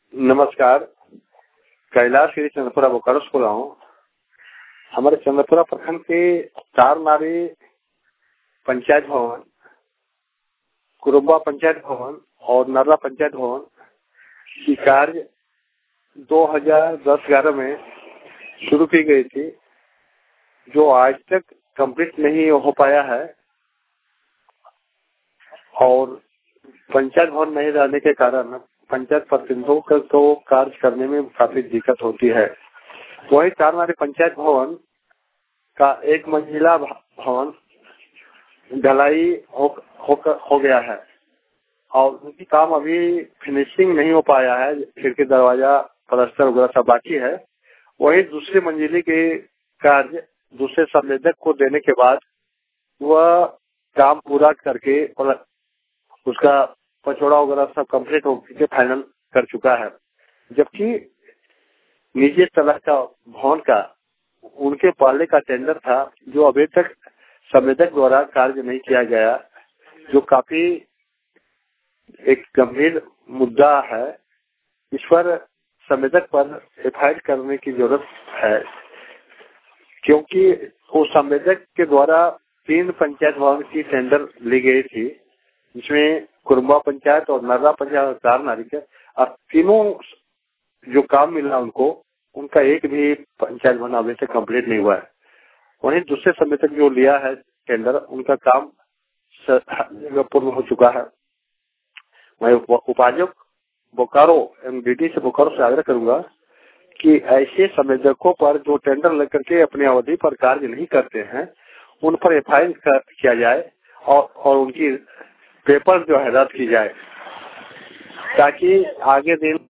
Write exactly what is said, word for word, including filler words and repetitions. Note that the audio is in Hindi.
नमस्कार, कैलाश श्री चंद्रपुरा बोकारो से बोल रहा हूँ। हमारे चंद्रपुरा प्रखंड के चार नारी पंचायत भवन, कुरुम्बा पंचायत भवन और नर्रा पंचायत भवन की कार्य दो हज़ार दस ग्यारह में शुरू की गई थी, जो आज तक कंप्लीट नहीं हो पाया है और पंचायत भवन नहीं रहने के कारण पंचायत प्रतिनिधियों को तो कार्य करने में काफी दिक्कत होती है। वही चार नारी पंचायत भवन का एक मंजिला भवन ढलाई हो, हो, हो गया है और उनकी काम अभी फिनिशिंग नहीं हो पाया है। खिड़की दरवाजा प्लास्टर वगैरह सब बाकी है। वही दूसरी मंजिले के कार्य दूसरे संवेदक को देने के बाद वह काम पूरा करके और उसका पचौड़ा वगैरह सब कंप्लीट होकर फाइनल कर चुका है। जबकि निजी तला का भवन का उनके पहले का टेंडर था, जो अभी तक संवेदक द्वारा कार्य नहीं किया गया, जो काफी एक गंभीर मुद्दा है। इस पर संवेदक पर एफ आई आर करने की जरूरत है, क्योंकि वो संवेदक के द्वारा तीन पंचायत भवन की टेंडर ली गई थी, जिसमें कुरुम्बा पंचायत और नर्रा पंचायत और चार नारी के, और तीनों जो काम मिला उनको, उनका एक भी पंचायत भवन अभी तक कंप्लीट नहीं हुआ है। वहीं दूसरे संवेदक जो लिया है टेंडर, उनका काम पूर्ण हो चुका है। मैं उपायुक्त बोकारो एवं डी डी से बोकारो से आग्रह करूंगा कि ऐसे संवेदकों पर जो टेंडर लेकर के अपनी अवधि पर कार्य नहीं करते हैं, उन पर एफ आई आर किया जाए और, और उनकी पेपर जो है रद्द की जाए, ताकि आगे दिन